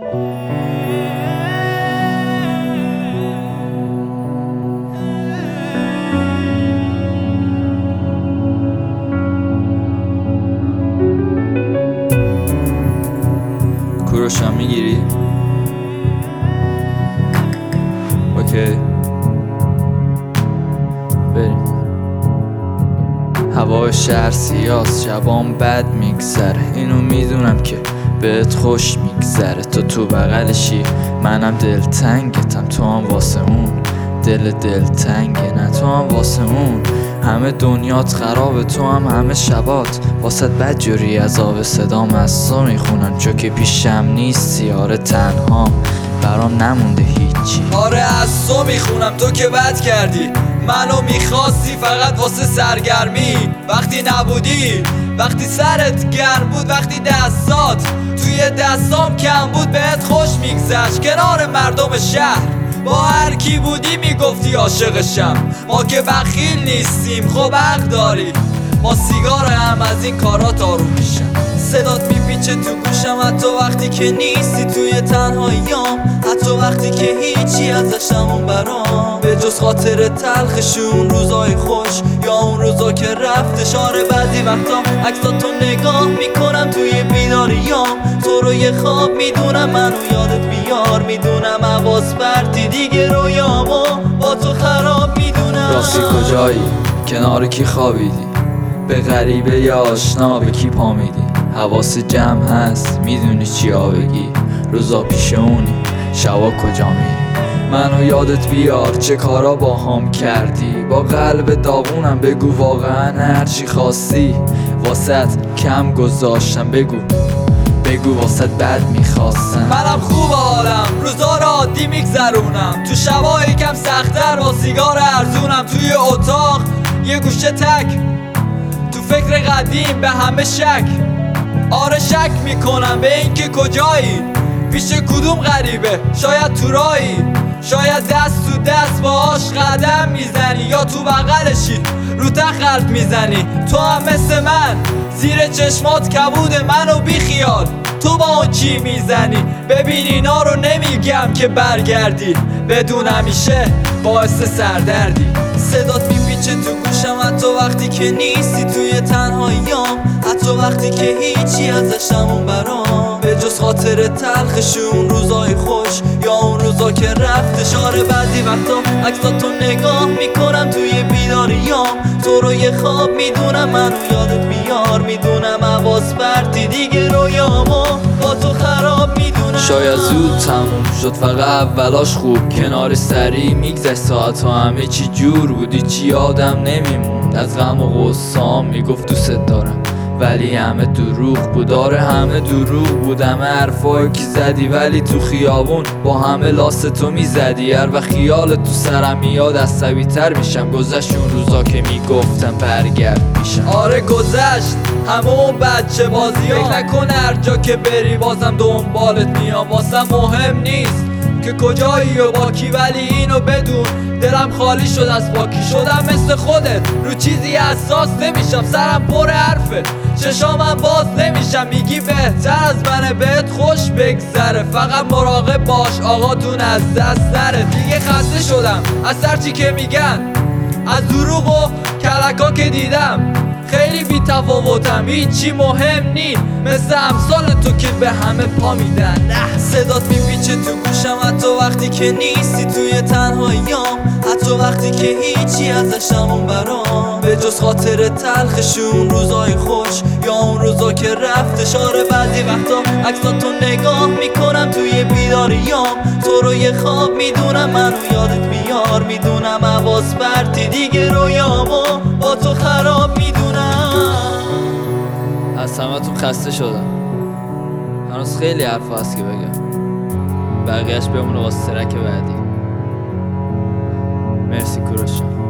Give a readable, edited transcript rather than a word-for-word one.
کوروشم میگیری؟ اوکی بریم. هوا شهر سیاست، شبام بد میگذره، اینو میدونم که بهت خوش میگذره. تو بغلشی، منم دلتنگتم، تو هم واسه اون دلتنگه، نه تو هم واسه اون. همه دنیات خرابه، تو هم همه شبات واسه بد جوری از آب صدام از تو میخونن، چو که پیشم نیستی. آره تنها برام نمونده هیچی. آره از تو میخونم، تو که بد کردی، منو میخواستی فقط واسه سرگرمی. وقتی نبودی، وقتی سرت گرم بود، وقتی دستات توی دستام کم بود، بهت خوش میگذشت کنار مردم شهر. با هر کی بودی میگفتی عاشقشم. ما که بخیل نیستیم، خب حق داری. با سیگار هم از این کارات آروم میشم. صدات میپیچه تو گوشم حتی وقتی که نیستی توی تنهاییام، حتی وقتی که هیچی ازش نمون برام، به جز خاطر تلخشون روزای خوش یا اون روزا که رفتش. آره بعضی وقتا عکساتو نگاه میکنم توی بیداریام، تو رو یه خواب میدونم، منو یادت بیار میدونم، حواس پرتی دیگه رویامو با تو خراب میدونم. راستی کجایی؟ کنار کی خوابیدی؟ به غریبه یا آشنا به کی پا میدی؟ حواس جمع هست، میدونی چیا بگی؟ روزا پیش اونی، شبا کجا میری؟ منو یادت بیار چه کارا با هم کردی. با قلب داغونم بگو واقعا هرچی خواستی واسط کم گذاشتم. بگو واسط بد میخواستم. منم خوب حالم، روزا رو عادی میگذرونم، تو شبا یکم سخت‌تر با سیگار ارزونم. توی اتاق یه گوشه تک، تو فکر قدیم به همه شک. آره شک میکنم به این که کجایی، پیش کدوم غریبه، شاید تو رایی، شاید دست تو دست باهاش قدم میزنی، یا تو بغلشی رو تخت میزنی. تو هم مثل من زیر چشمات کبود منو بیخیال، تو با اون چی میزنی؟ ببین اینا رو نمیگم که برگردی، بدون همیشه باعث سردردی. صدات میپیچه تو گوشم حتی وقتی که نیستی توی تنهاییام، حتی وقتی که هیچی ازش نمون برام، به جز خاطر تلخشون روزای خوش یا اون روزا که رفتش. آره بعضی وقتا عکساتو نگاه میکنم توی بیداریام، تو رو یه خواب میدونم، منو یادت بیار میدونم، حواس پرتی دیگه رویامو با تو خراب میدونم. شاید زود تموم شد فقط اولاش خوب، کنار سری میگذشت ساعت ها، همه چی جور بودی، چی یادم نمیموند از غم و غصام. میگفت دوست دارم ولی همه دروغ بود. آره همه دروغ بود، همه حرفایی که زدی، ولی تو خیابون با همه لاس تو میزدی. هر وقت خیال تو سرم میاد عصبی تر میشم، گذشت اون روزا که میگفتم برگرد میشم. آره گذشت همه اون بچه بازی ها، فکر نکن هر جا که بری بازم دنبالت میام. واسم مهم نیست که کجایی و با کی، ولی اینو بدون دلم خالی شد از پاکی. شدم مثل خودت، رو چیزی حساس نمیشم، سرم پر حرفه، چشامم باز نمیشم. میگی بهتر از منه بهت خوش بگذره، فقط مراقب باش آقاتون از دست نره. دیگه خسته شدم از هرچی که میگن، از دروغ و کلکا که دیدم. خیلی بی تفاوتم، هیچی مهم نی، مثل امثال تو که به همه پا میدن. صدات میپیچه تو گوشم حتی وقتی که نیستی توی تنهاییام، حتی وقتی که هیچی ازش نمون برام، به جز خاطر تلخشون روزای خوش یا اون روزا که رفتش. آره بعضی وقتا عکساتو نگاه میکنم توی بیداریام، تو رو یه خواب میدونم، منو یادت بیار میدونم، حواس پرتی دیگه رویامو با تو خراب میدونم. از همتون خسته شدم، هنوز خیلی حرف هست که بگم، بقیهش بمونه واسه ترک بعدی. مرسی کوروش جان.